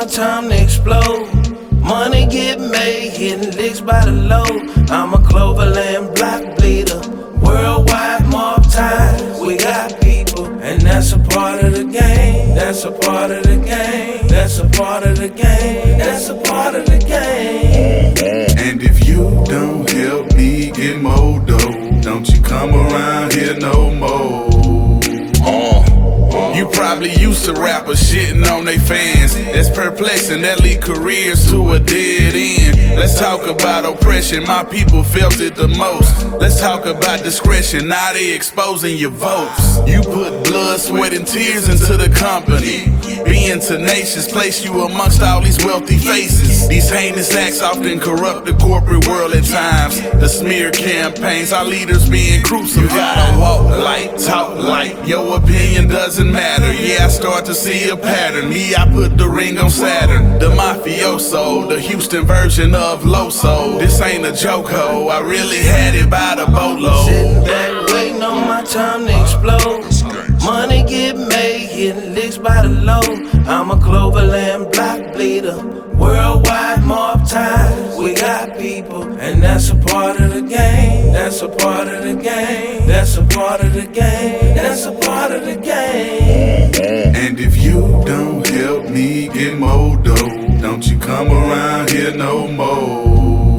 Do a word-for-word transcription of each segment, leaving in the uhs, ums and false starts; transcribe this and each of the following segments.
my time to explode. Money get made, hitting licks by the load. I'm a Cloverland block bleeder, worldwide mob ties. We got people, and that's a part of the game. That's a part of the game. That's a part of the game. That's a part of the game. And if you don't help me get more dough, don't you come around here no more. You probably used to rappers shitting on they fans. That's perplexing, that lead careers to a dead end. Let's talk about oppression, my people felt it the most. Let's talk about discretion, now they exposing your votes. You put blood, sweat, and tears into the company. Being tenacious, place you amongst all these wealthy faces. These heinous acts often corrupt the corporate world at times. The smear campaigns, our leaders being crucified. You gotta walk light, talk light, your opinion doesn't matter. Yeah, I start to see a pattern. Me, I put the ring on Saturn. The mafioso, the Houston version of Loso. This ain't a joke, ho, I really had it by the boatload. Sitting back, waiting on my time to explode. Money get made, hitting licks by the load. I'm a Cloverland block bleeder, worldwide mob ties. We got people, and that's a part of the game. That's a part of the game. That's a part of the game. That's a part of the game. And if you don't help me get more dough, don't you come around here no more.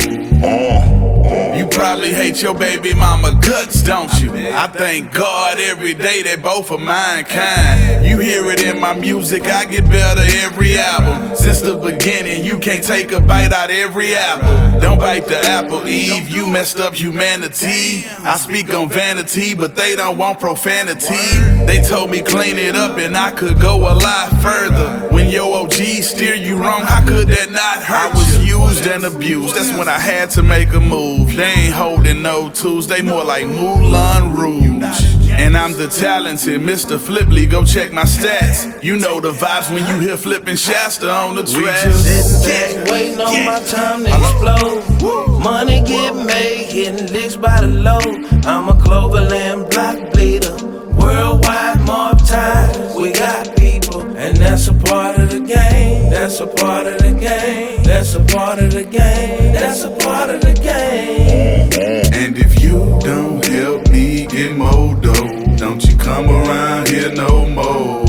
You probably hate your baby mama guts, don't you? I thank God every day they both are mankind. You hear it in my music, I get better every album. Since the beginning, you can't take a bite out every apple. Don't bite the apple, Eve, you messed up humanity. I speak on vanity, but they don't want profanity. They told me clean it up and I could go a lot further. When your O G steer you wrong, how could that not hurt? I was used and abused, that's when I had to make a move. They ain't holding no tools, they more like Moulin Rouge. And I'm the talented Mister Flipley, go check my stats. You know the vibes when you hear flipping Shasta on the track. Sitting back, waiting on my time to explode. Money get made, hitting licks by the load. I'm a Cloverland block bleeder, worldwide mob ties. We got people, and that's a part of the game. That's a part of the game. That's a part of the game. That's a part of the game. And if you don't help me get more dough, don't you come around here no more.